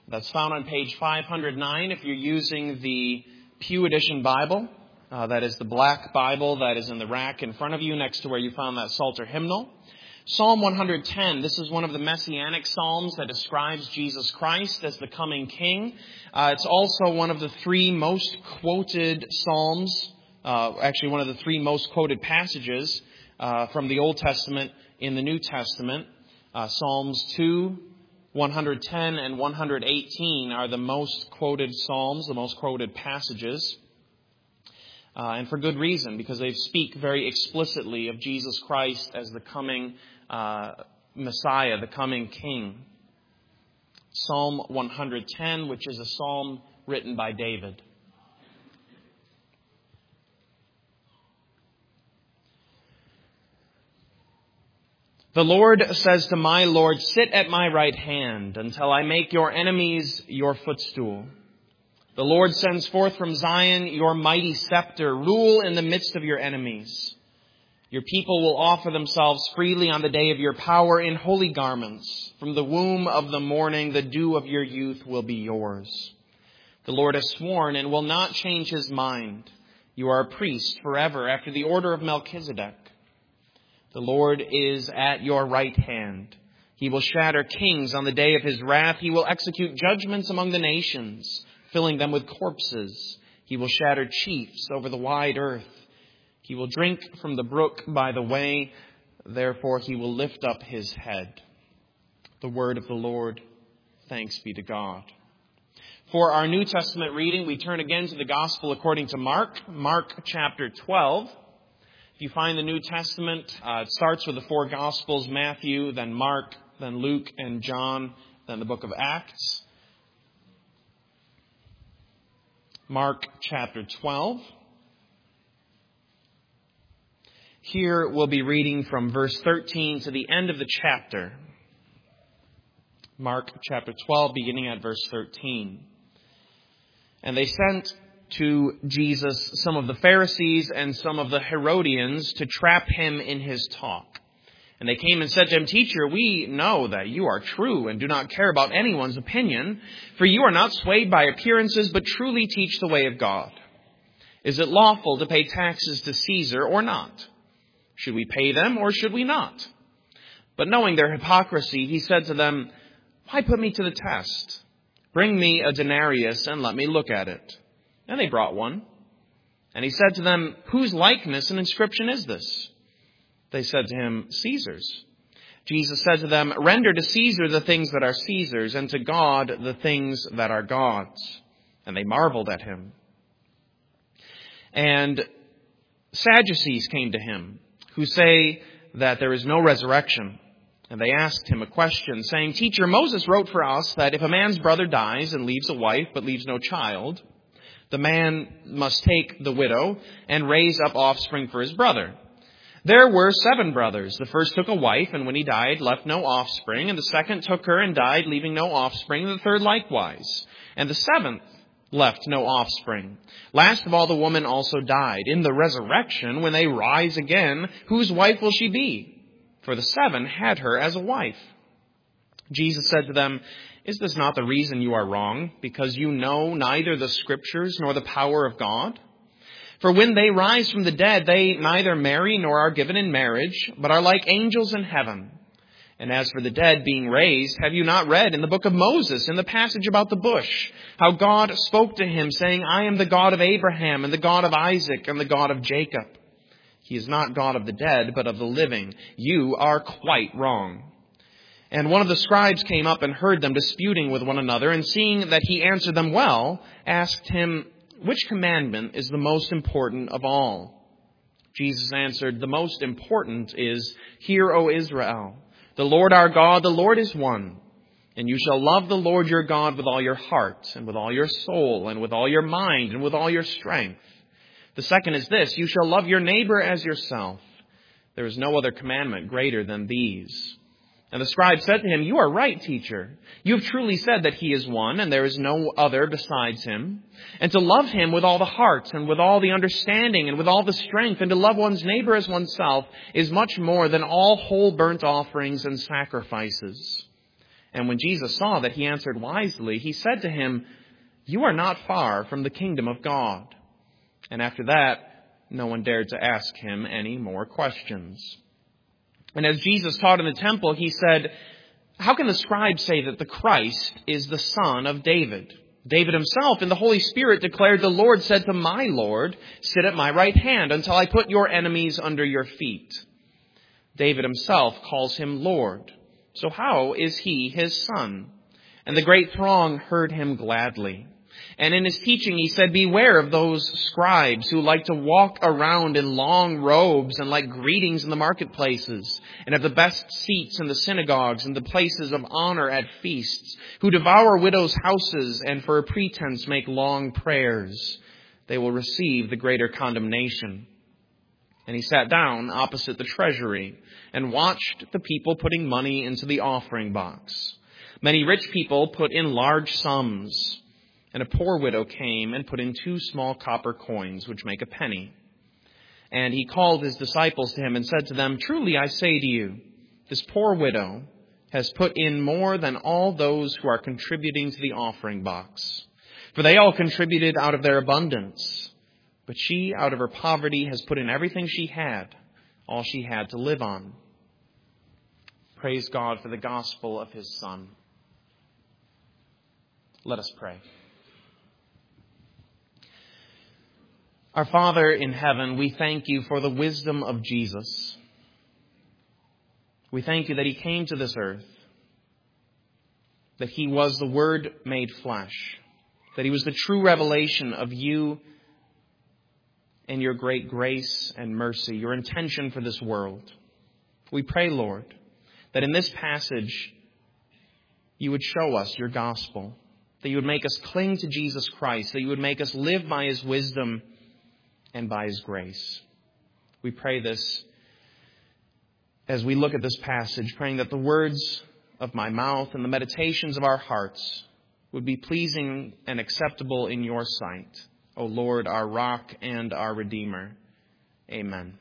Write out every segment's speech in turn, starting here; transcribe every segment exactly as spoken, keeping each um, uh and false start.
That's found on page five hundred nine if you're using the Pew Edition Bible. Uh, that is the black Bible that is in the rack in front of you next to where you found that Psalter hymnal. Psalm one hundred ten, this is one of the messianic psalms that describes Jesus Christ as the coming king. Uh, it's also one of the three most quoted psalms, uh, actually one of the three most quoted passages uh, from the Old Testament in the New Testament. Uh, Psalms two, one hundred ten, and one hundred eighteen are the most quoted psalms, the most quoted passages. Uh, and for good reason, because they speak very explicitly of Jesus Christ as the coming uh, Messiah, the coming King. Psalm one hundred ten, which is a psalm written by David. The Lord says to my Lord, sit at my right hand until I make your enemies your footstool. The Lord sends forth from Zion your mighty scepter. Rule in the midst of your enemies. Your people will offer themselves freely on the day of your power in holy garments. From the womb of the morning, the dew of your youth will be yours. The Lord has sworn and will not change his mind. You are a priest forever after the order of Melchizedek. The Lord is at your right hand. He will shatter kings on the day of his wrath. He will execute judgments among the nations, filling them with corpses. He will shatter chiefs over the wide earth. He will drink from the brook by the way. Therefore he will lift up his head. The word of the Lord. Thanks be to God. For our New Testament reading, we turn again to the Gospel according to Mark, Mark chapter twelve. If you find the New Testament, uh, it starts with the four Gospels, Matthew, then Mark, then Luke and John, then the book of Acts. Mark chapter twelve. Here we'll be reading from verse thirteen to the end of the chapter. Mark chapter twelve, beginning at verse thirteen. And they sent to Jesus some of the Pharisees and some of the Herodians to trap him in his talk. And they came and said to him, Teacher, we know that you are true and do not care about anyone's opinion, for you are not swayed by appearances, but truly teach the way of God. Is it lawful to pay taxes to Caesar or not? Should we pay them or should we not? But knowing their hypocrisy, he said to them, Why put me to the test? Bring me a denarius and let me look at it. And they brought one. And he said to them, Whose likeness and inscription is this? They said to him, Caesar's. Jesus said to them, Render to Caesar the things that are Caesar's, and to God the things that are God's. And they marveled at him. And Sadducees came to him, who say that there is no resurrection. And they asked him a question, saying, Teacher, Moses wrote for us that if a man's brother dies and leaves a wife but leaves no child, the man must take the widow and raise up offspring for his brother. There were seven brothers. The first took a wife, and when he died, left no offspring. And the second took her and died, leaving no offspring. And the third likewise. And the seventh left no offspring. Last of all, the woman also died. In the resurrection, when they rise again, whose wife will she be? For the seven had her as a wife. Jesus said to them, Is this not the reason you are wrong, because you know neither the Scriptures nor the power of God? For when they rise from the dead, they neither marry nor are given in marriage, but are like angels in heaven. And as for the dead being raised, have you not read in the book of Moses, in the passage about the bush, how God spoke to him, saying, I am the God of Abraham and the God of Isaac and the God of Jacob. He is not God of the dead, but of the living. You are quite wrong. And one of the scribes came up and heard them disputing with one another, and seeing that he answered them well, asked him, Which commandment is the most important of all? Jesus answered, The most important is, Hear, O Israel, the Lord our God, the Lord is one. And you shall love the Lord your God with all your heart, and with all your soul, and with all your mind, and with all your strength. The second is this, You shall love your neighbor as yourself. There is no other commandment greater than these. And the scribe said to him, You are right, teacher. You have truly said that he is one, and there is no other besides him. And to love him with all the heart, and with all the understanding, and with all the strength, and to love one's neighbor as oneself, is much more than all whole burnt offerings and sacrifices. And when Jesus saw that he answered wisely, he said to him, "You are not far from the kingdom of God." And after that, no one dared to ask him any more questions. And as Jesus taught in the temple, he said, "How can the scribes say that the Christ is the son of David? David himself in the Holy Spirit declared, 'The Lord said to my Lord, sit at my right hand until I put your enemies under your feet.' David himself calls him Lord. So how is he his son?" And the great throng heard him gladly. And in his teaching he said, "Beware of those scribes who like to walk around in long robes and like greetings in the marketplaces, and have the best seats in the synagogues and the places of honor at feasts, who devour widows' houses and for a pretense make long prayers. They will receive the greater condemnation." And he sat down opposite the treasury and watched the people putting money into the offering box. Many rich people put in large sums, and a poor widow came and put in two small copper coins, which make a penny. And he called his disciples to him and said to them, "Truly I say to you, this poor widow has put in more than all those who are contributing to the offering box. For they all contributed out of their abundance. But she, out of her poverty, has put in everything she had, all she had to live on." Praise God for the gospel of his Son. Let us pray. Our Father in heaven, we thank you for the wisdom of Jesus. We thank you that he came to this earth, that he was the Word made flesh, that he was the true revelation of you and your great grace and mercy, your intention for this world. We pray, Lord, that in this passage you would show us your gospel, that you would make us cling to Jesus Christ, that you would make us live by his wisdom and by his grace. We pray this as we look at this passage, praying that the words of my mouth and the meditations of our hearts would be pleasing and acceptable in your sight, O Lord, our rock and our Redeemer. Amen.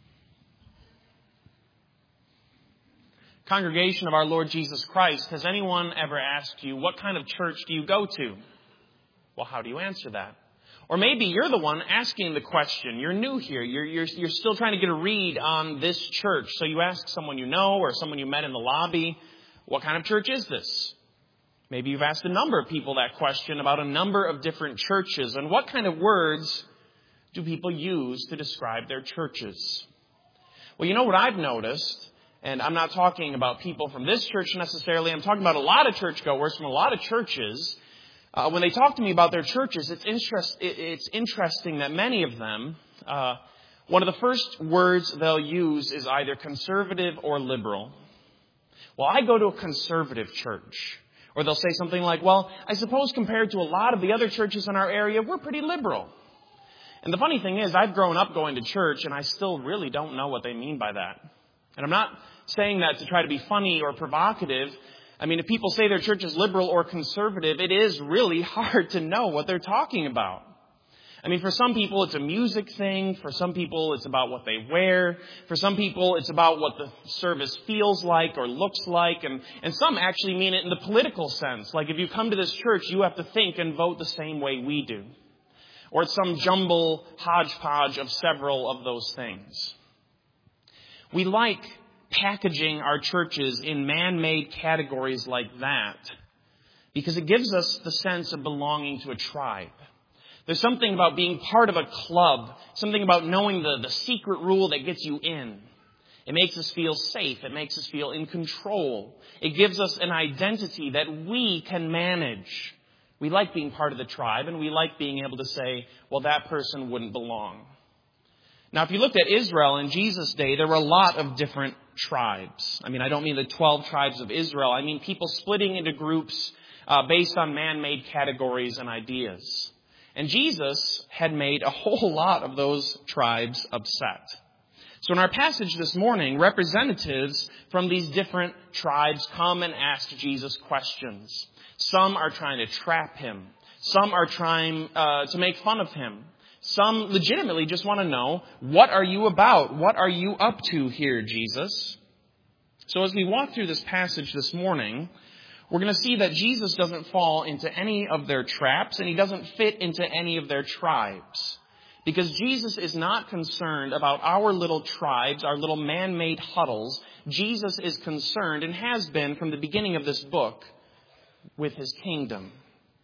Congregation of our Lord Jesus Christ, has anyone ever asked you, what kind of church do you go to? Well, how do you answer that? Or maybe you're the one asking the question. You're new here. You're, you're, you're still trying to get a read on this church. So you ask someone you know or someone you met in the lobby, what kind of church is this? Maybe you've asked a number of people that question about a number of different churches. And what kind of words do people use to describe their churches? Well, you know what I've noticed, and I'm not talking about people from this church necessarily. I'm talking about a lot of churchgoers from a lot of churches. Uh, when they talk to me about their churches, it's, interest, it, it's interesting that many of them, uh, one of the first words they'll use is either conservative or liberal. Well, I go to a conservative church. Or they'll say something like, well, I suppose compared to a lot of the other churches in our area, we're pretty liberal. And the funny thing is, I've grown up going to church, and I still really don't know what they mean by that. And I'm not saying that to try to be funny or provocative. I mean, if people say their church is liberal or conservative, it is really hard to know what they're talking about. I mean, for some people, it's a music thing. For some people, it's about what they wear. For some people, it's about what the service feels like or looks like. And, and some actually mean it in the political sense. Like if you come to this church, you have to think and vote the same way we do. Or it's some jumble hodgepodge of several of those things. We like packaging our churches in man-made categories like that because it gives us the sense of belonging to a tribe. There's something about being part of a club, something about knowing the, the secret rule that gets you in. It makes us feel safe. It makes us feel in control. It gives us an identity that we can manage. We like being part of the tribe, and we like being able to say, well, that person wouldn't belong. Now, if you looked at Israel in Jesus' day, there were a lot of different tribes. I mean, I don't mean the twelve tribes of Israel. I mean people splitting into groups uh, based on man-made categories and ideas. And Jesus had made a whole lot of those tribes upset. So in our passage this morning, representatives from these different tribes come and ask Jesus questions. Some are trying to trap him. Some are trying uh, to make fun of him. Some legitimately just want to know, what are you about? What are you up to here, Jesus? So as we walk through this passage this morning, we're going to see that Jesus doesn't fall into any of their traps, and he doesn't fit into any of their tribes. Because Jesus is not concerned about our little tribes, our little man-made huddles. Jesus is concerned, and has been from the beginning of this book, with his kingdom.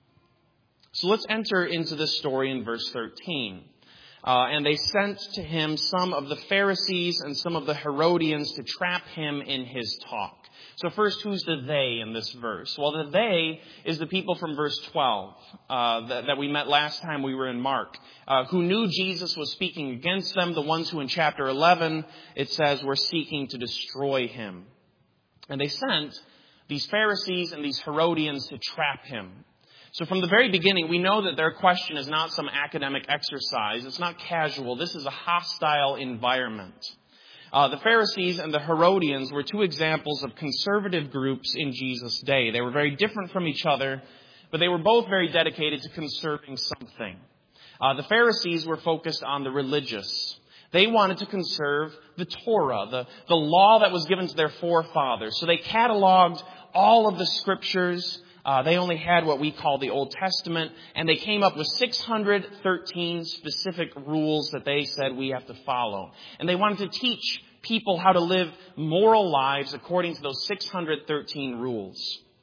So let's enter into this story in verse thirteen. Uh, and they sent to him some of the Pharisees and some of the Herodians to trap him in his talk. So first, who's the they in this verse? Well, the they is the people from verse twelve uh, that, that we met last time we were in Mark, uh, who knew Jesus was speaking against them, the ones who in chapter eleven, it says, were seeking to destroy him. And they sent these Pharisees and these Herodians to trap him. So from the very beginning, we know that their question is not some academic exercise. It's not casual. This is a hostile environment. Uh, the Pharisees and the Herodians were two examples of conservative groups in Jesus' day. They were very different from each other, but they were both very dedicated to conserving something. Uh, the Pharisees were focused on the religious. They wanted to conserve the Torah, the, the law that was given to their forefathers. So they cataloged all of the scriptures. Uh, they only had what we call the Old Testament, and they came up with six hundred thirteen specific rules that they said we have to follow. And they wanted to teach people how to live moral lives according to those six hundred thirteen rules.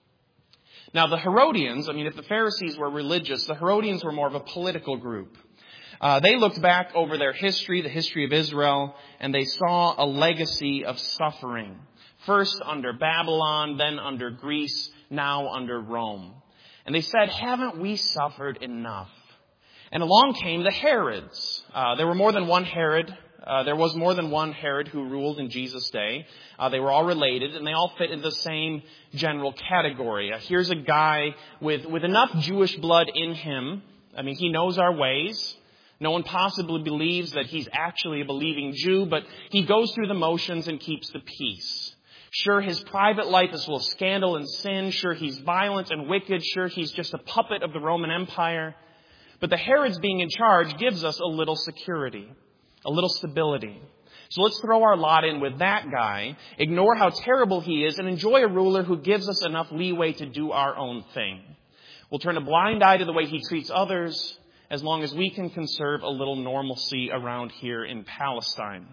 Now, the Herodians, I mean, if the Pharisees were religious, the Herodians were more of a political group. Uh, they looked back over their history, the history of Israel, and they saw a legacy of suffering. First under Babylon, then under Greece, now under Rome. And they said, haven't we suffered enough? And along came the Herods. Uh, there were more than one Herod. Uh, there was more than one Herod who ruled in Jesus' day. Uh, they were all related, and they all fit into the same general category. Uh, here's a guy with, with enough Jewish blood in him. I mean, he knows our ways. No one possibly believes that he's actually a believing Jew, but he goes through the motions and keeps the peace. Sure, his private life is full of scandal and sin. Sure, he's violent and wicked. Sure, he's just a puppet of the Roman Empire. But the Herods being in charge gives us a little security, a little stability. So let's throw our lot in with that guy, ignore how terrible he is, and enjoy a ruler who gives us enough leeway to do our own thing. We'll turn a blind eye to the way he treats others, as long as we can conserve a little normalcy around here in Palestine.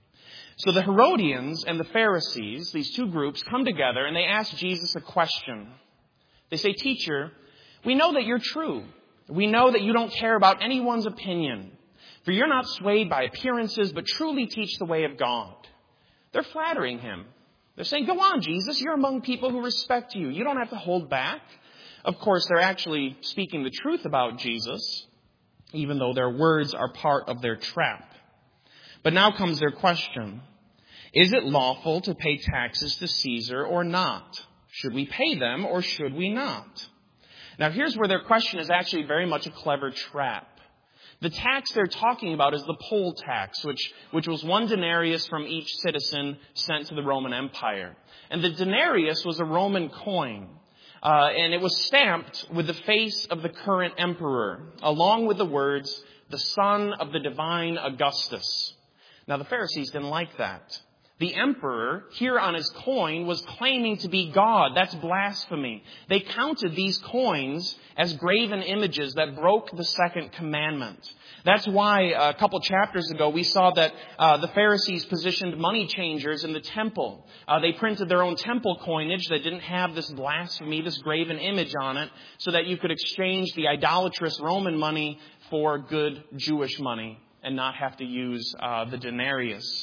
So the Herodians and the Pharisees, these two groups, come together and they ask Jesus a question. They say, "Teacher, we know that you're true. We know that you don't care about anyone's opinion. For you're not swayed by appearances, but truly teach the way of God." They're flattering him. They're saying, "Go on, Jesus. You're among people who respect you. You don't have to hold back." Of course, they're actually speaking the truth about Jesus, even though their words are part of their trap. But now comes their question. Is it lawful to pay taxes to Caesar or not? Should we pay them or should we not? Now here's where their question is actually very much a clever trap. The tax they're talking about is the poll tax, which, which was one denarius from each citizen sent to the Roman Empire. And the denarius was a Roman coin. Uh, and it was stamped with the face of the current emperor, along with the words, "the son of the divine Augustus." Now, the Pharisees didn't like that. The emperor, here on his coin, was claiming to be God. That's blasphemy. They counted these coins as graven images that broke the second commandment. That's why a couple chapters ago we saw that uh, the Pharisees positioned money changers in the temple. Uh, they printed their own temple coinage that didn't have this blasphemy, this graven image on it, so that you could exchange the idolatrous Roman money for good Jewish money and not have to use uh, the denarius.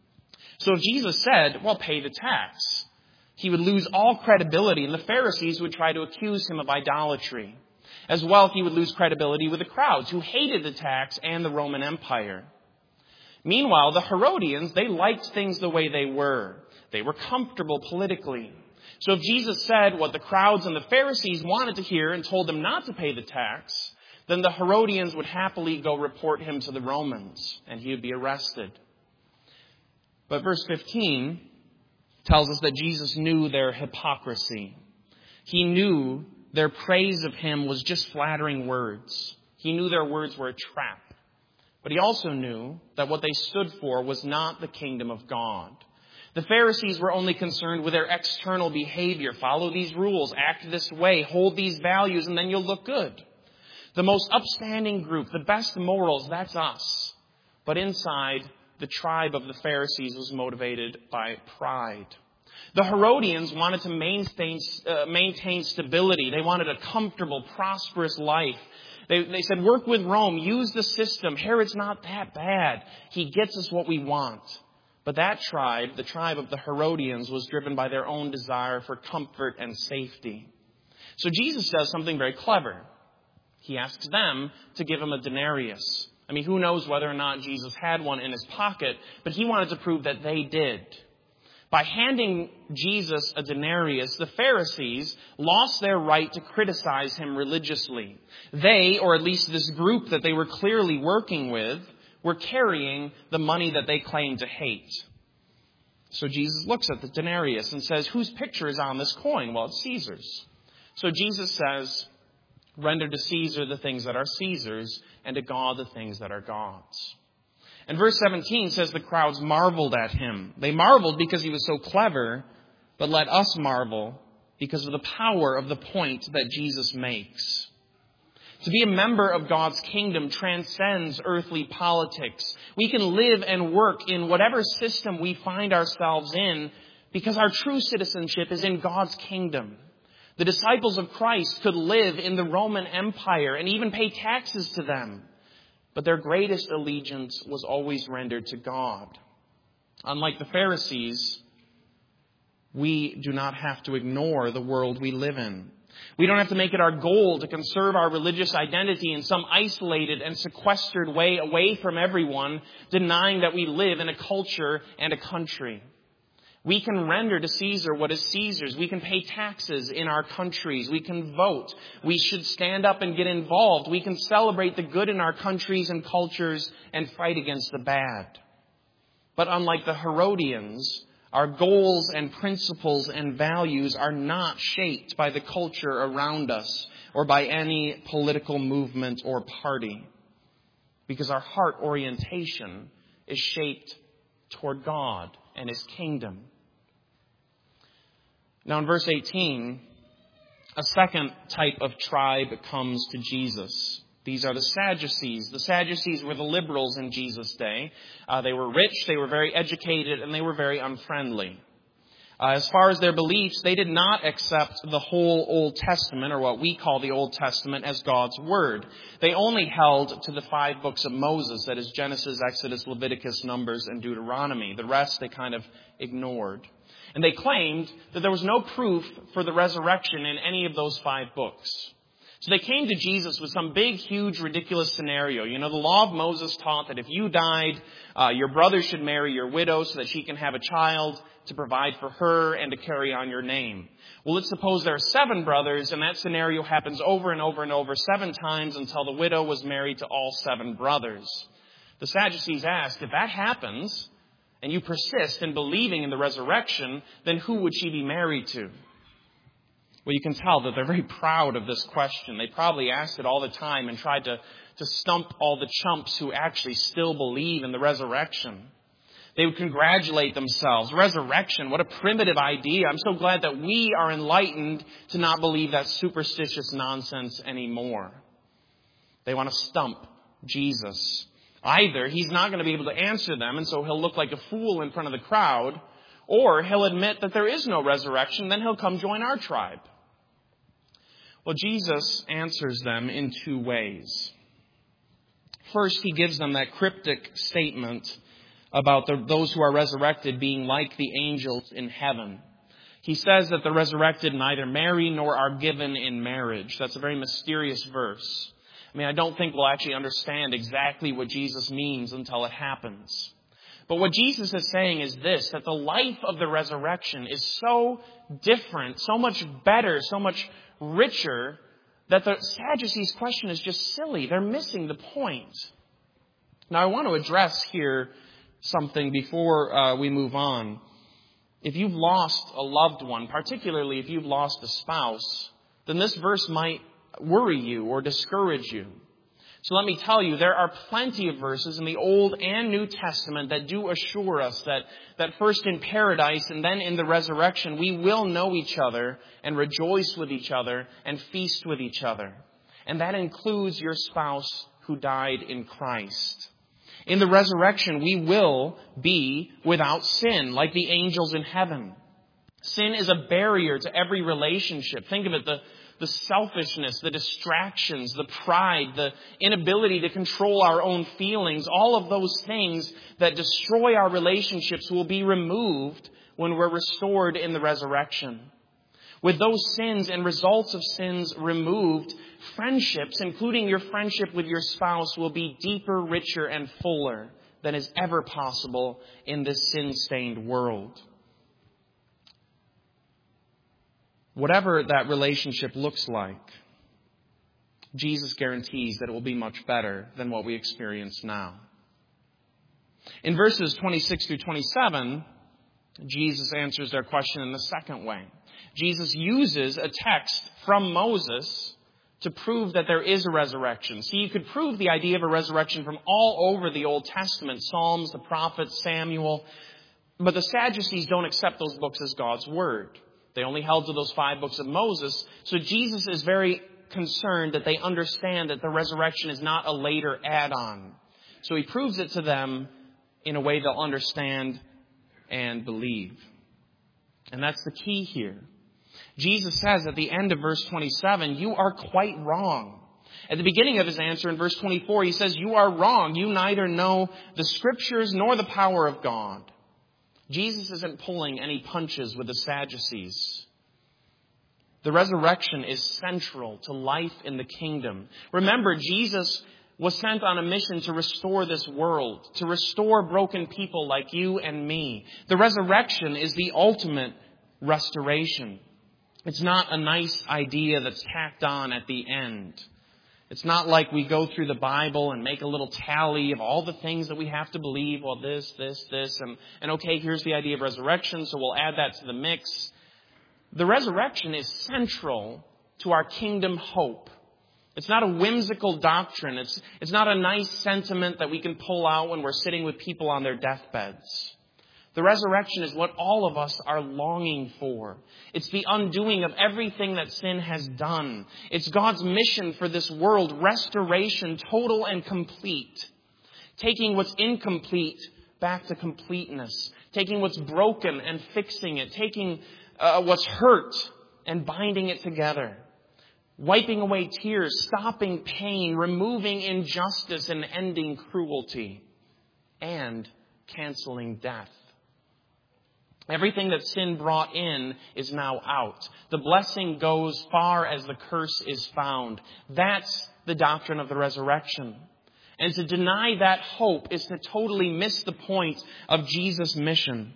So if Jesus said, well, pay the tax, he would lose all credibility, and the Pharisees would try to accuse him of idolatry. As well, he would lose credibility with the crowds who hated the tax and the Roman Empire. Meanwhile, the Herodians, they liked things the way they were. They were comfortable politically. So if Jesus said what the crowds and the Pharisees wanted to hear and told them not to pay the tax, then the Herodians would happily go report him to the Romans, and he would be arrested. But verse fifteen tells us that Jesus knew their hypocrisy. He knew their praise of him was just flattering words. He knew their words were a trap. But he also knew that what they stood for was not the kingdom of God. The Pharisees were only concerned with their external behavior. Follow these rules, act this way, hold these values, and then you'll look good. The most upstanding group, the best morals, that's us. But inside, the tribe of the Pharisees was motivated by pride. The Herodians wanted to maintain, uh, maintain stability. They wanted a comfortable, prosperous life. They, they said, work with Rome, use the system. Herod's not that bad. He gets us what we want. But that tribe, the tribe of the Herodians, was driven by their own desire for comfort and safety. So Jesus does something very clever. He asks them to give him a denarius. I mean, who knows whether or not Jesus had one in his pocket, but he wanted to prove that they did. By handing Jesus a denarius, the Pharisees lost their right to criticize him religiously. They, or at least this group that they were clearly working with, were carrying the money that they claimed to hate. So Jesus looks at the denarius and says, whose picture is on this coin? Well, it's Caesar's. So Jesus says, render to Caesar the things that are Caesar's, and to God the things that are God's. And verse seventeen says the crowds marveled at him. They marveled because he was so clever, but let us marvel because of the power of the point that Jesus makes. To be a member of God's kingdom transcends earthly politics. We can live and work in whatever system we find ourselves in because our true citizenship is in God's kingdom. The disciples of Christ could live in the Roman Empire and even pay taxes to them. But their greatest allegiance was always rendered to God. Unlike the Pharisees, we do not have to ignore the world we live in. We don't have to make it our goal to conserve our religious identity in some isolated and sequestered way away from everyone, denying that we live in a culture and a country. We can render to Caesar what is Caesar's. We can pay taxes in our countries. We can vote. We should stand up and get involved. We can celebrate the good in our countries and cultures and fight against the bad. But unlike the Herodians, our goals and principles and values are not shaped by the culture around us or by any political movement or party, because our heart orientation is shaped toward God and his kingdom. Now in verse eighteen, a second type of tribe comes to Jesus. These are the Sadducees. The Sadducees were the liberals in Jesus' day. Uh, they were rich, they were very educated, and they were very unfriendly. Uh, as far as their beliefs, they did not accept the whole Old Testament, or what we call the Old Testament, as God's Word. They only held to the five books of Moses, that is Genesis, Exodus, Leviticus, Numbers, and Deuteronomy. The rest they kind of ignored. And they claimed that there was no proof for the resurrection in any of those five books. So they came to Jesus with some big, huge, ridiculous scenario. You know, the law of Moses taught that if you died, uh, your brother should marry your widow so that she can have a child to provide for her and to carry on your name. Well, let's suppose there are seven brothers, and that scenario happens over and over and over seven times until the widow was married to all seven brothers. The Sadducees asked, if that happens, and you persist in believing in the resurrection, then who would she be married to? Well, you can tell that they're very proud of this question. They probably asked it all the time and tried to, to stump all the chumps who actually still believe in the resurrection. They would congratulate themselves. Resurrection, what a primitive idea. I'm so glad that we are enlightened to not believe that superstitious nonsense anymore. They want to stump Jesus. Either he's not going to be able to answer them, and so he'll look like a fool in front of the crowd, or he'll admit that there is no resurrection, then he'll come join our tribe. Well, Jesus answers them in two ways. First, he gives them that cryptic statement about the, those who are resurrected being like the angels in heaven. He says that the resurrected neither marry nor are given in marriage. That's a very mysterious verse. I mean, I don't think we'll actually understand exactly what Jesus means until it happens. But what Jesus is saying is this, that the life of the resurrection is so different, so much better, so much richer, that the Sadducees' question is just silly. They're missing the point. Now, I want to address here something before uh, we move on. If you've lost a loved one, particularly if you've lost a spouse, then this verse might worry you or discourage you. So let me tell you, there are plenty of verses in the Old and New Testament that do assure us that, that first in paradise and then in the resurrection, we will know each other and rejoice with each other and feast with each other. And that includes your spouse who died in Christ. In the resurrection, we will be without sin, like the angels in heaven. Sin is a barrier to every relationship. Think of it, the The selfishness, the distractions, the pride, the inability to control our own feelings, all of those things that destroy our relationships will be removed when we're restored in the resurrection. With those sins and results of sins removed, friendships, including your friendship with your spouse, will be deeper, richer, and fuller than is ever possible in this sin-stained world. Whatever that relationship looks like, Jesus guarantees that it will be much better than what we experience now. In verses twenty-six through twenty-seven, Jesus answers their question in the second way. Jesus uses a text from Moses to prove that there is a resurrection. See, you could prove the idea of a resurrection from all over the Old Testament, Psalms, the prophets, Samuel, but the Sadducees don't accept those books as God's word. They only held to those five books of Moses. So Jesus is very concerned that they understand that the resurrection is not a later add-on. So he proves it to them in a way they'll understand and believe. And that's the key here. Jesus says at the end of verse twenty-seven, you are quite wrong. At the beginning of his answer in verse twenty-four, he says, you are wrong. You neither know the Scriptures nor the power of God. Jesus isn't pulling any punches with the Sadducees. The resurrection is central to life in the kingdom. Remember, Jesus was sent on a mission to restore this world, to restore broken people like you and me. The resurrection is the ultimate restoration. It's not a nice idea that's tacked on at the end. It's not like we go through the Bible and make a little tally of all the things that we have to believe. Well, this, this, this, and, and okay, here's the idea of resurrection, so we'll add that to the mix. The resurrection is central to our kingdom hope. It's not a whimsical doctrine. It's, it's not a nice sentiment that we can pull out when we're sitting with people on their deathbeds. The resurrection is what all of us are longing for. It's the undoing of everything that sin has done. It's God's mission for this world, restoration, total and complete. Taking what's incomplete back to completeness. Taking what's broken and fixing it. Taking uh, what's hurt and binding it together. Wiping away tears, stopping pain, removing injustice and ending cruelty. And canceling death. Everything that sin brought in is now out. The blessing goes far as the curse is found. That's the doctrine of the resurrection. And to deny that hope is to totally miss the point of Jesus' mission.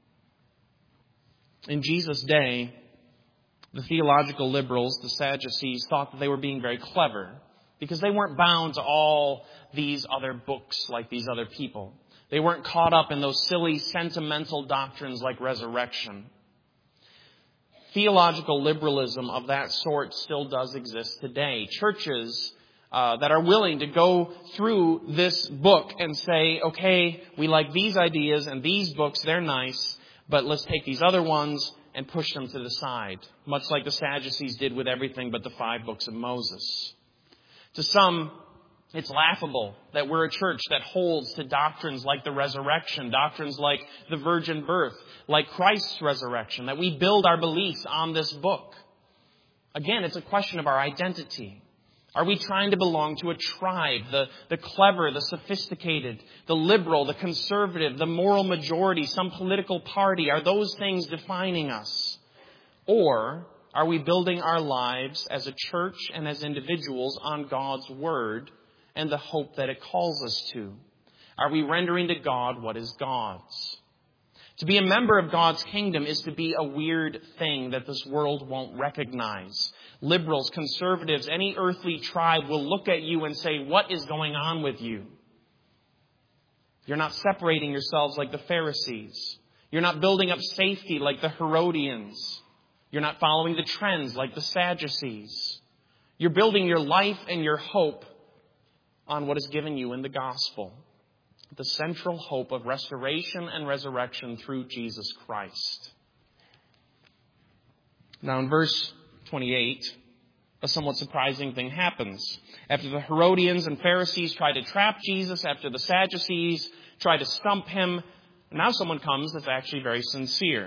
In Jesus' day, the theological liberals, the Sadducees, thought that they were being very clever because they weren't bound to all these other books like these other people. They weren't caught up in those silly, sentimental doctrines like resurrection. Theological liberalism of that sort still does exist today. Churches uh, that are willing to go through this book and say, okay, we like these ideas and these books, they're nice, but let's take these other ones and push them to the side, much like the Sadducees did with everything but the five books of Moses. To some, it's laughable that we're a church that holds to doctrines like the resurrection, doctrines like the virgin birth, like Christ's resurrection, that we build our beliefs on this book. Again, it's a question of our identity. Are we trying to belong to a tribe, the, the clever, the sophisticated, the liberal, the conservative, the moral majority, some political party? Are those things defining us? Or are we building our lives as a church and as individuals on God's word and the hope that it calls us to? Are we rendering to God what is God's? To be a member of God's kingdom is to be a weird thing that this world won't recognize. Liberals, conservatives, any earthly tribe will look at you and say, what is going on with you? You're not separating yourselves like the Pharisees. You're not building up safety like the Herodians. You're not following the trends like the Sadducees. You're building your life and your hope on what is given you in the gospel, the central hope of restoration and resurrection through Jesus Christ. Now in verse twenty-eight, a somewhat surprising thing happens. After the Herodians and Pharisees try to trap Jesus, after the Sadducees try to stump him, now someone comes that's actually very sincere.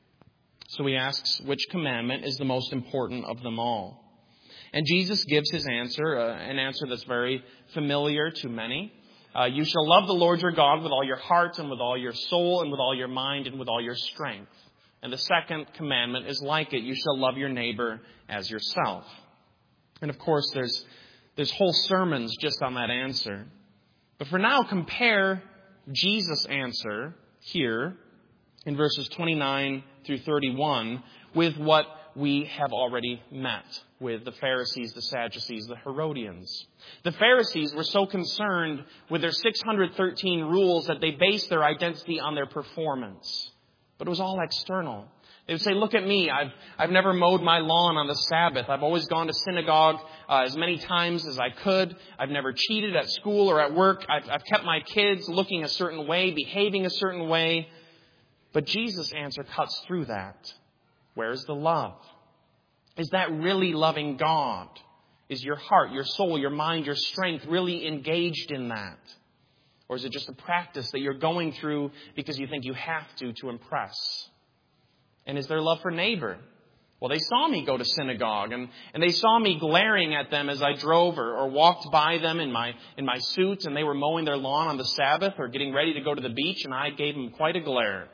So he asks which commandment is the most important of them all. And Jesus gives his answer, uh, an answer that's very familiar to many. Uh, you shall love the Lord your God with all your heart and with all your soul and with all your mind and with all your strength. And the second commandment is like it. You shall love your neighbor as yourself. And of course, there's, there's whole sermons just on that answer. But for now, compare Jesus' answer here in verses twenty-nine through thirty-one with what we have already met with the Pharisees, the Sadducees, the Herodians. The Pharisees were so concerned with their six hundred thirteen rules that they based their identity on their performance. But it was all external. They would say, look at me. I've, I've never mowed my lawn on the Sabbath. I've always gone to synagogue uh, as many times as I could. I've never cheated at school or at work. I've, I've kept my kids looking a certain way, behaving a certain way. But Jesus' answer cuts through that. Where's the love? Is that really loving God? Is your heart, your soul, your mind, your strength really engaged in that? Or is it just a practice that you're going through because you think you have to to impress? And is there love for neighbor? Well, they saw me go to synagogue and, and they saw me glaring at them as I drove or, or walked by them in my in my suit and they were mowing their lawn on the Sabbath or getting ready to go to the beach and I gave them quite a glare.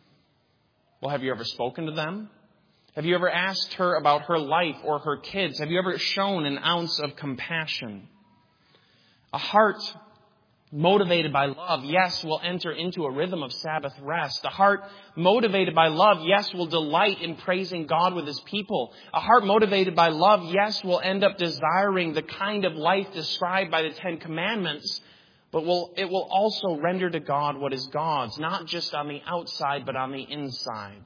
Well, have you ever spoken to them? Have you ever asked her about her life or her kids? Have you ever shown an ounce of compassion? A heart motivated by love, yes, will enter into a rhythm of Sabbath rest. A heart motivated by love, yes, will delight in praising God with his people. A heart motivated by love, yes, will end up desiring the kind of life described by the Ten Commandments, but will, it will also render to God what is God's, not just on the outside, but on the inside.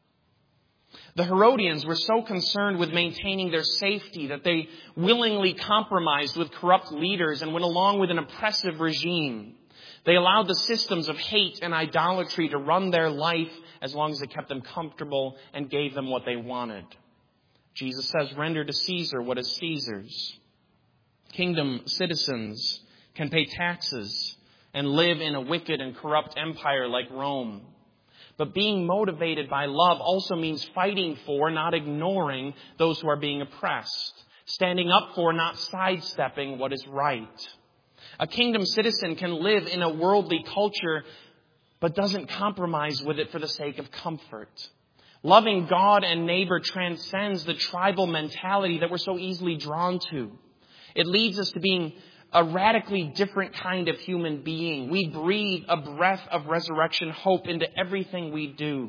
The Herodians were so concerned with maintaining their safety that they willingly compromised with corrupt leaders and went along with an oppressive regime. They allowed the systems of hate and idolatry to run their life as long as it kept them comfortable and gave them what they wanted. Jesus says, render to Caesar what is Caesar's. Kingdom citizens can pay taxes and live in a wicked and corrupt empire like Rome. But being motivated by love also means fighting for, not ignoring, those who are being oppressed. Standing up for, not sidestepping what is right. A kingdom citizen can live in a worldly culture, but doesn't compromise with it for the sake of comfort. Loving God and neighbor transcends the tribal mentality that we're so easily drawn to. It leads us to being a radically different kind of human being. We breathe a breath of resurrection hope into everything we do.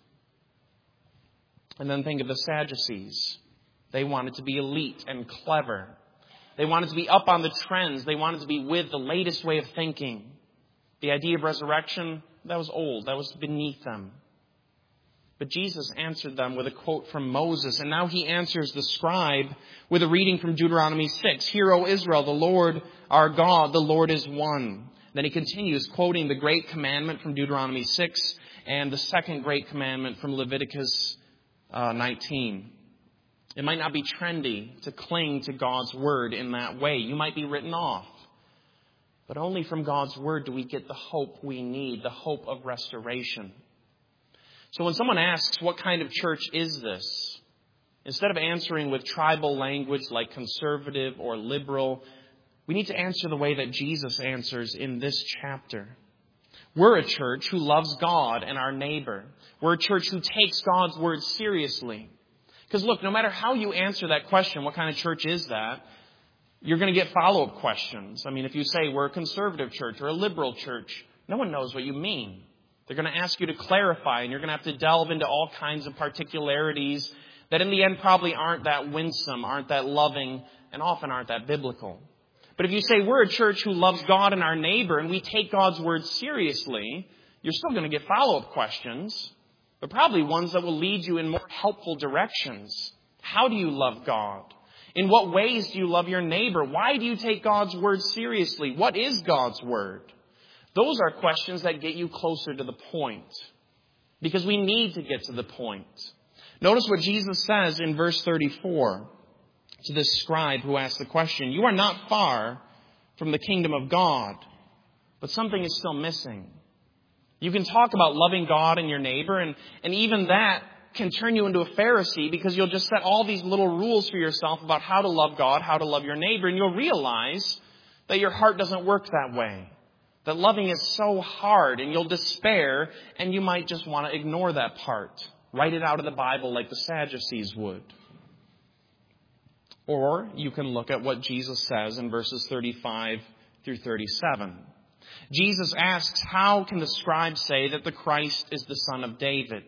And then think of the Sadducees. They wanted to be elite and clever. They wanted to be up on the trends. They wanted to be with the latest way of thinking. The idea of resurrection, that was old. That was beneath them. But Jesus answered them with a quote from Moses. And now he answers the scribe with a reading from Deuteronomy six. Hear, O Israel, the Lord our God, the Lord is one. Then he continues quoting the great commandment from Deuteronomy six and the second great commandment from Leviticus uh, nineteen. It might not be trendy to cling to God's word in that way. You might be written off. But only from God's word do we get the hope we need, the hope of restoration. So when someone asks, what kind of church is this? Instead of answering with tribal language like conservative or liberal, we need to answer the way that Jesus answers in this chapter. We're a church who loves God and our neighbor. We're a church who takes God's word seriously. Because look, no matter how you answer that question, what kind of church is that? You're going to get follow-up questions. I mean, if you say we're a conservative church or a liberal church, no one knows what you mean. They're going to ask you to clarify, and you're going to have to delve into all kinds of particularities that in the end probably aren't that winsome, aren't that loving, and often aren't that biblical. But if you say we're a church who loves God and our neighbor, and we take God's word seriously, you're still going to get follow-up questions, but probably ones that will lead you in more helpful directions. How do you love God? In what ways do you love your neighbor? Why do you take God's word seriously? What is God's word? Those are questions that get you closer to the point. Because we need to get to the point. Notice what Jesus says in verse thirty-four to this scribe who asked the question. You are not far from the kingdom of God, but something is still missing. You can talk about loving God and your neighbor, and, and even that can turn you into a Pharisee because you'll just set all these little rules for yourself about how to love God, how to love your neighbor, and you'll realize that your heart doesn't work that way. That loving is so hard, and you'll despair, and you might just want to ignore that part. Write it out of the Bible like the Sadducees would. Or you can look at what Jesus says in verses thirty-five through thirty-seven. Jesus asks, how can the scribes say that the Christ is the son of David?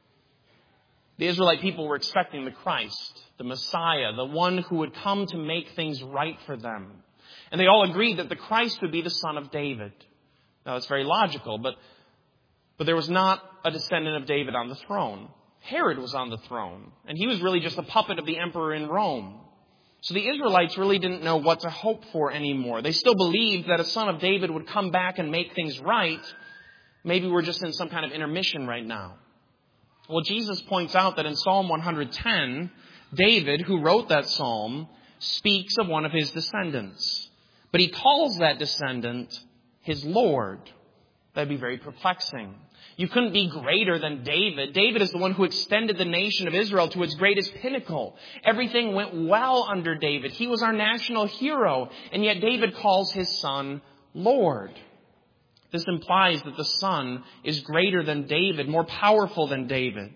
The Israelite people were expecting the Christ, the Messiah, the one who would come to make things right for them. And they all agreed that the Christ would be the son of David. Now, that's very logical, but, but there was not a descendant of David on the throne. Herod was on the throne, and he was really just a puppet of the emperor in Rome. So the Israelites really didn't know what to hope for anymore. They still believed that a son of David would come back and make things right. Maybe we're just in some kind of intermission right now. Well, Jesus points out that in Psalm one hundred ten, David, who wrote that psalm, speaks of one of his descendants. But he calls that descendant his Lord. That'd be very perplexing. You couldn't be greater than David. David is the one who extended the nation of Israel to its greatest pinnacle. Everything went well under David. He was our national hero. And yet David calls his son Lord. This implies that the Son is greater than David, more powerful than David.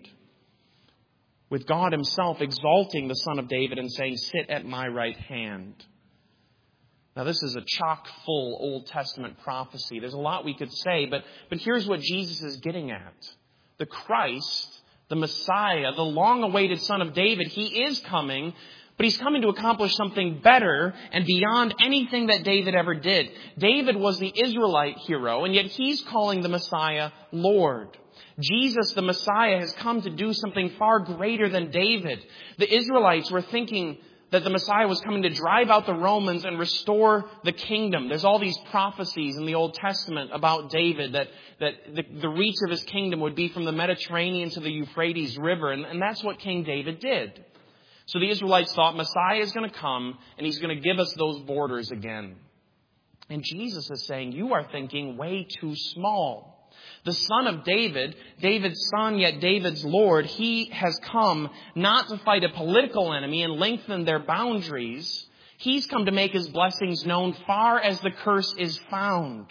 With God himself exalting the Son of David and saying, sit at my right hand. Now this is a chock full Old Testament prophecy. There's a lot we could say, but, but here's what Jesus is getting at. The Christ, the Messiah, the long-awaited Son of David, he is coming, but he's coming to accomplish something better and beyond anything that David ever did. David was the Israelite hero, and yet he's calling the Messiah Lord. Jesus, the Messiah, has come to do something far greater than David. The Israelites were thinking that the Messiah was coming to drive out the Romans and restore the kingdom. There's all these prophecies in the Old Testament about David that, that the, the reach of his kingdom would be from the Mediterranean to the Euphrates River, and, and that's what King David did. So the Israelites thought Messiah is going to come and he's going to give us those borders again. And Jesus is saying, you are thinking way too small. The Son of David, David's son, yet David's Lord, he has come not to fight a political enemy and lengthen their boundaries. He's come to make his blessings known far as the curse is found.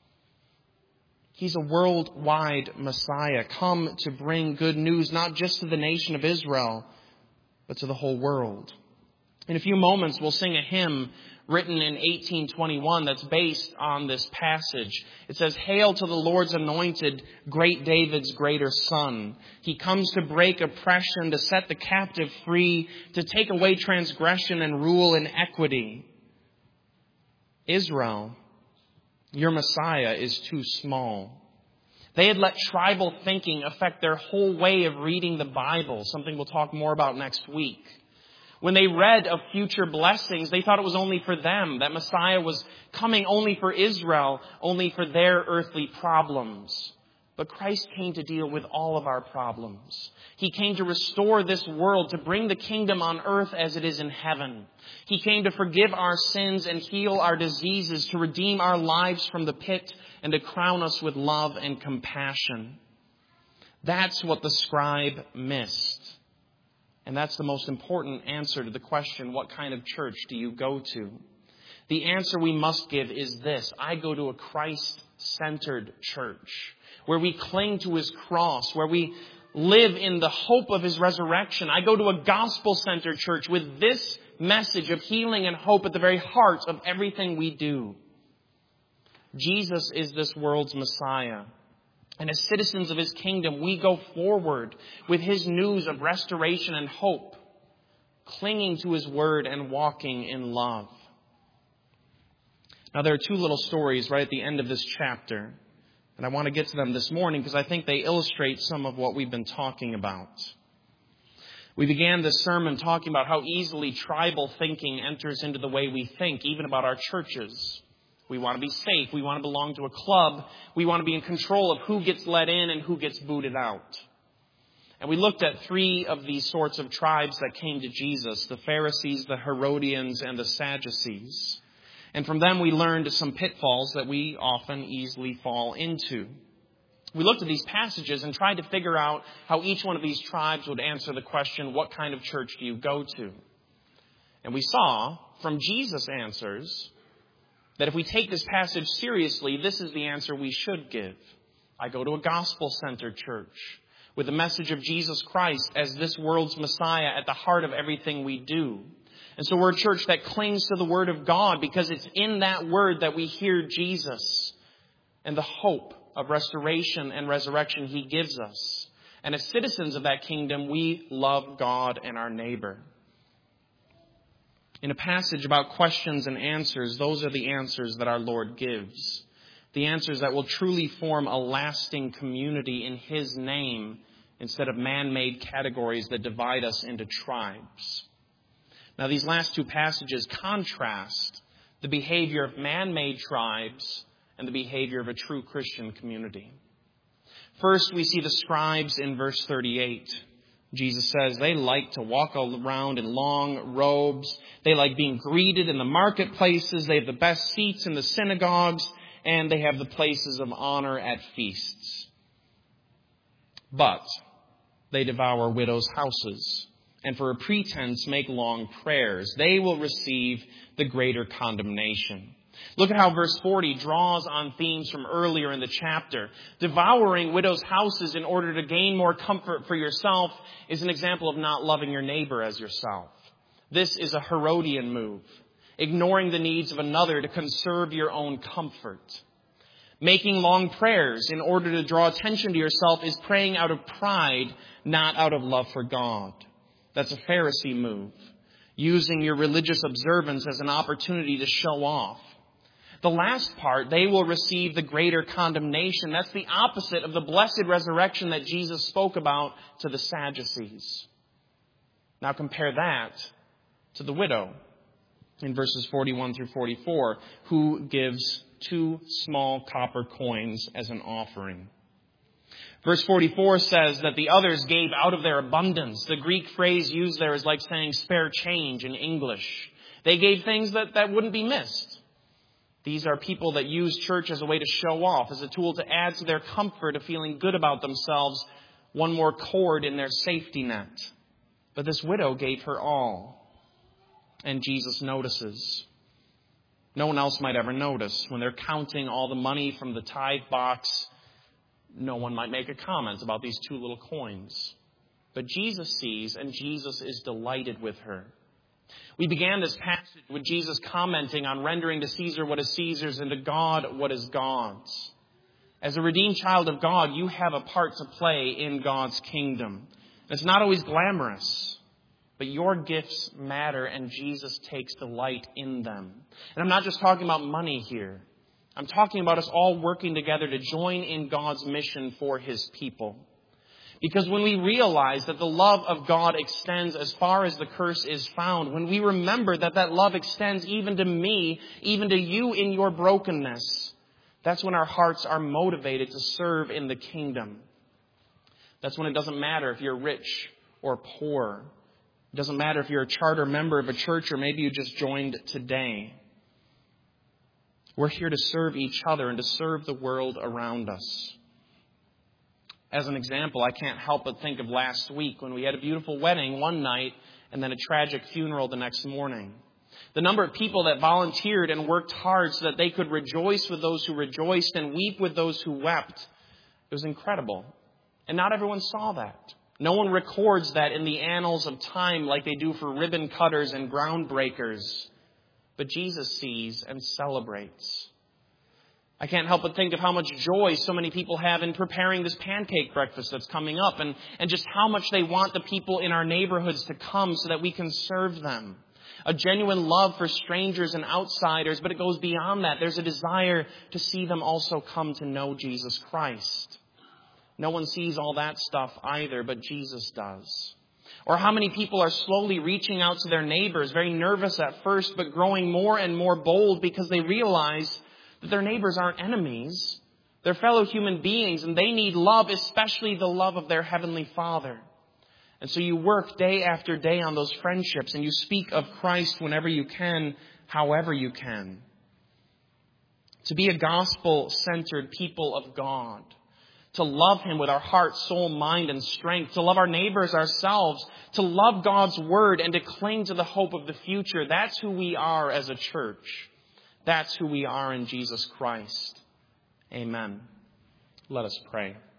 He's a worldwide Messiah, come to bring good news, not just to the nation of Israel, but to the whole world. In a few moments, we'll sing a hymn written in eighteen twenty-one that's based on this passage. It says, hail to the Lord's anointed, great David's greater son. He comes to break oppression, to set the captive free, to take away transgression and rule in equity. Israel, your Messiah is too small. They had let tribal thinking affect their whole way of reading the Bible, something we'll talk more about next week. When they read of future blessings, they thought it was only for them, that Messiah was coming only for Israel, only for their earthly problems. But Christ came to deal with all of our problems. He came to restore this world, to bring the kingdom on earth as it is in heaven. He came to forgive our sins and heal our diseases, to redeem our lives from the pit and to crown us with love and compassion. That's what the scribe missed. And that's the most important answer to the question, what kind of church do you go to? The answer we must give is this. I go to a Christ-centered church where we cling to his cross, where we live in the hope of his resurrection. I go to a gospel-centered church with this message of healing and hope at the very heart of everything we do. Jesus is this world's Messiah. And as citizens of his kingdom, we go forward with his news of restoration and hope, clinging to his word and walking in love. Now, there are two little stories right at the end of this chapter, and I want to get to them this morning because I think they illustrate some of what we've been talking about. We began this sermon talking about how easily tribal thinking enters into the way we think, even about our churches. We want to be safe. We want to belong to a club. We want to be in control of who gets let in and who gets booted out. And we looked at three of these sorts of tribes that came to Jesus, the Pharisees, the Herodians, and the Sadducees. And from them we learned some pitfalls that we often easily fall into. We looked at these passages and tried to figure out how each one of these tribes would answer the question, what kind of church do you go to? And we saw from Jesus' answers that if we take this passage seriously, this is the answer we should give. I go to a gospel-centered church with the message of Jesus Christ as this world's Messiah at the heart of everything we do. And so we're a church that clings to the Word of God because it's in that Word that we hear Jesus and the hope of restoration and resurrection He gives us. And as citizens of that kingdom, we love God and our neighbor. In a passage about questions and answers, those are the answers that our Lord gives. The answers that will truly form a lasting community in His name instead of man-made categories that divide us into tribes. Now, these last two passages contrast the behavior of man-made tribes and the behavior of a true Christian community. First, we see the scribes in verse thirty-eight. Jesus says they like to walk around in long robes. They like being greeted in the marketplaces. They have the best seats in the synagogues. And they have the places of honor at feasts. But they devour widows' houses, and for a pretense make long prayers. They will receive the greater condemnation. Look at how verse forty draws on themes from earlier in the chapter. Devouring widows' houses in order to gain more comfort for yourself is an example of not loving your neighbor as yourself. This is a Herodian move. Ignoring the needs of another to conserve your own comfort. Making long prayers in order to draw attention to yourself is praying out of pride, not out of love for God. That's a Pharisee move. Using your religious observance as an opportunity to show off. The last part, they will receive the greater condemnation. That's the opposite of the blessed resurrection that Jesus spoke about to the Sadducees. Now compare that to the widow. In verses forty-one through forty-four, who gives two small copper coins as an offering. Verse forty-four says that the others gave out of their abundance. The Greek phrase used there is like saying spare change in English. They gave things that, that wouldn't be missed. These are people that use church as a way to show off, as a tool to add to their comfort of feeling good about themselves, one more cord in their safety net. But this widow gave her all. And Jesus notices. No one else might ever notice. When they're counting all the money from the tithe box, no one might make a comment about these two little coins. But Jesus sees, and Jesus is delighted with her. We began this passage with Jesus commenting on rendering to Caesar what is Caesar's and to God what is God's. As a redeemed child of God, you have a part to play in God's kingdom. It's not always glamorous. But your gifts matter, and Jesus takes delight in them. And I'm not just talking about money here. I'm talking about us all working together to join in God's mission for His people. Because when we realize that the love of God extends as far as the curse is found, when we remember that that love extends even to me, even to you in your brokenness, that's when our hearts are motivated to serve in the kingdom. That's when it doesn't matter if you're rich or poor. It doesn't matter if you're a charter member of a church or maybe you just joined today. We're here to serve each other and to serve the world around us. As an example, I can't help but think of last week when we had a beautiful wedding one night and then a tragic funeral the next morning. The number of people that volunteered and worked hard so that they could rejoice with those who rejoiced and weep with those who wept. It was incredible. And not everyone saw that. No one records that in the annals of time like they do for ribbon cutters and groundbreakers. But Jesus sees and celebrates. I can't help but think of how much joy so many people have in preparing this pancake breakfast that's coming up, and, and just how much they want the people in our neighborhoods to come so that we can serve them. A genuine love for strangers and outsiders, but it goes beyond that. There's a desire to see them also come to know Jesus Christ. No one sees all that stuff either, but Jesus does. Or how many people are slowly reaching out to their neighbors, very nervous at first, but growing more and more bold because they realize that their neighbors aren't enemies. They're fellow human beings, and they need love, especially the love of their Heavenly Father. And so you work day after day on those friendships, and you speak of Christ whenever you can, however you can. To be a gospel-centered people of God. To love Him with our heart, soul, mind, and strength. To love our neighbors ourselves. To love God's Word and to cling to the hope of the future. That's who we are as a church. That's who we are in Jesus Christ. Amen. Let us pray.